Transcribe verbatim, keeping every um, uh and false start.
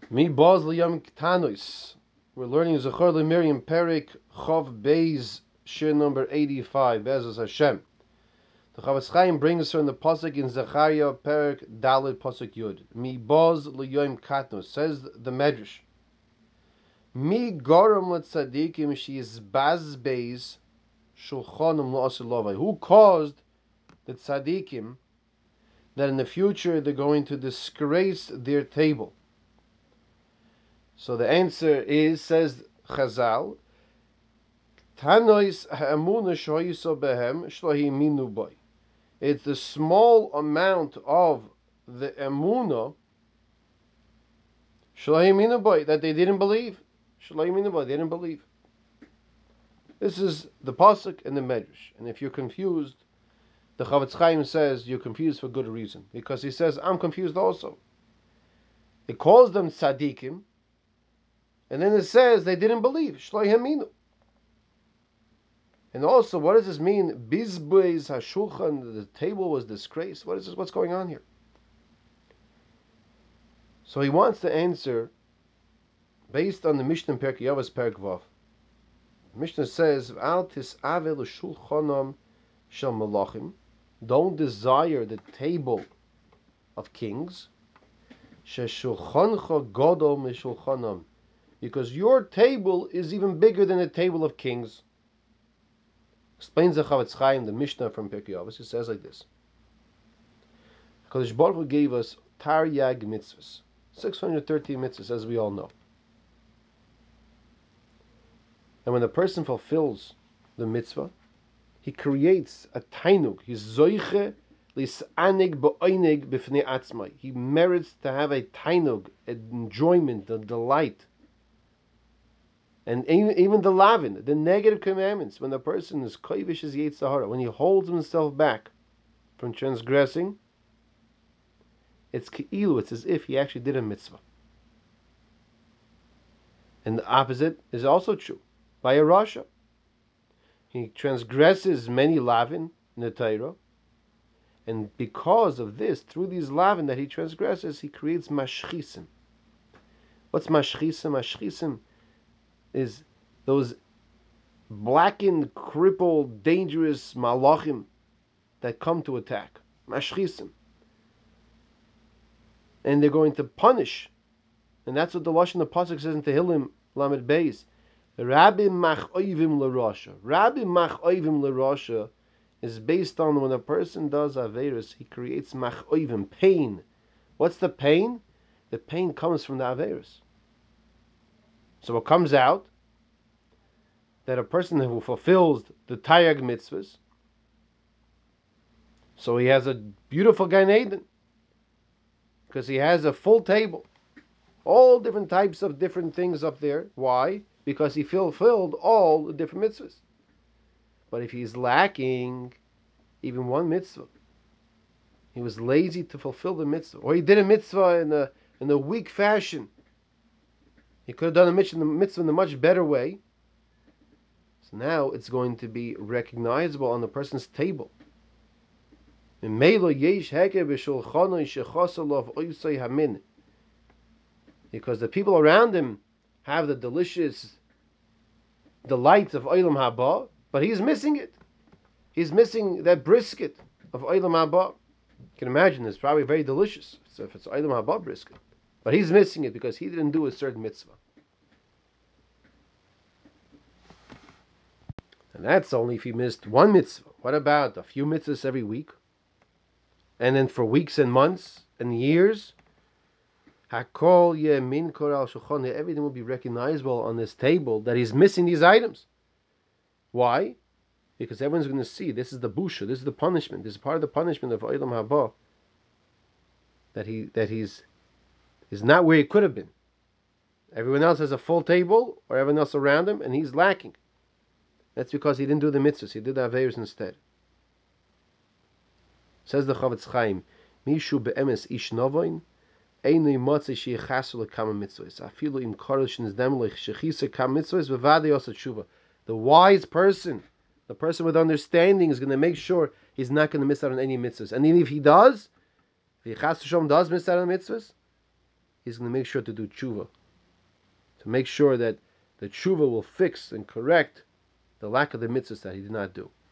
Mi Boz Liyam Ktanos. We're learning Zechor Miriam Perik Chov Beis Shir number eighty-five. Bezos Hashem. The Chavetz Chaim brings her in the pasuk in Zechariah Perik Dalit pasuk Yud. Mi Boz Liyam Katnos, says the Medrash. Mi Goram Letzadikim She is Baz Beis Shulchanim Lo'asilovai. Who caused the tzadikim that in the future they're going to disgrace their table? So the answer is, says Chazal, Tanois ha'amuna shoyiso behem shlohi minu boy. It's the small amount of the emuna shlohi minu boy that they didn't believe. Shlohi minu boy, they didn't believe. This is the pasuk and the medrash. And if you're confused, the Chavetz Chaim says you're confused for good reason, because he says I'm confused also. It calls them tzadikim, and then it says they didn't believe. Shlohi minu. And also, what does this mean? Bizbeis hashulchan, the table was disgraced. What is this? What's going on here? So he wants to answer based on the Mishnah Perk Yavas Perk Vav. The Mishnah says, "Al tis'ave l'shulchanam shel malachim." Don't desire the table of kings. Sheshulchancha gadol mishulchanam, because your table is even bigger than the table of kings. Explains the Chavetz Chaim, the Mishnah from Pirkei Avos. It says like this: HaKadosh Baruch Hu gave us Taryag mitzvahs, six hundred thirteen mitzvahs, as we all know. And when a person fulfills the mitzvah, he creates a tainug. He's zoiche lisanig ba'oinig b'fnei atzmai. He merits to have a tainug, an enjoyment, a delight. And even the lavin, the negative commandments, when the person is koivish as Yetzer Hara, when he holds himself back from transgressing, it's keilu, it's as if he actually did a mitzvah. And the opposite is also true. By a rasha, he transgresses many lavin in the Torah, and because of this, through these lavin that he transgresses, he creates mashchisim. What's mashchisim? Mashchisim is those blackened, crippled, dangerous malachim that come to attack. Mashchisim. And they're going to punish. And that's what the Lashon the pasuk says in Tehillim Lamed Beis. Rabbi mach'oivim l'rasha. Rabbi mach'oivim l'rasha is based on when a person does averis, he creates mach'oivim, pain. What's the pain? The pain comes from the averis. So it comes out that a person who fulfills the Taryag mitzvahs, so he has a beautiful Gan Eden, because he has a full table, all different types of different things up there. Why? Because he fulfilled all the different mitzvahs. But if he's lacking even one mitzvah, he was lazy to fulfill the mitzvah, or he did a mitzvah in a in a weak fashion, he could have done a mitzvah in a much better way. So now it's going to be recognizable on the person's table. Because the people around him have the delicious delights of Olam Haba, but he's missing it. He's missing that brisket of Olam Haba. You can imagine it's probably very delicious if it's Olam Haba brisket. But he's missing it because he didn't do a certain mitzvah. And that's only if he missed one mitzvah. What about a few mitzvahs every week? And then for weeks and months and years? Hakol yemin koral shulchan, everything will be recognizable on this table that he's missing these items. Why? Because everyone's going to see this is the busha, this is the punishment, this is part of the punishment of Olam Haba. That he that he's is not where he could have been. Everyone else has a full table, or everyone else around him, and he's lacking. That's because he didn't do the mitzvahs, he did the averos instead. Says the Chavetz Chaim, Mishu be'emes ish novoin, einui motzei sheyichasu lekama mitzvahs, afilu im korel shenizdem lech shechisa kam mitzvahs, v'vadei osa tshuva. The wise person, the person with understanding, is going to make sure he's not going to miss out on any mitzvahs. And even if he does, if he chas v'shom does miss out on mitzvahs, he's going to make sure to do tshuva, to make sure that the tshuva will fix and correct the lack of the mitzvahs that he did not do.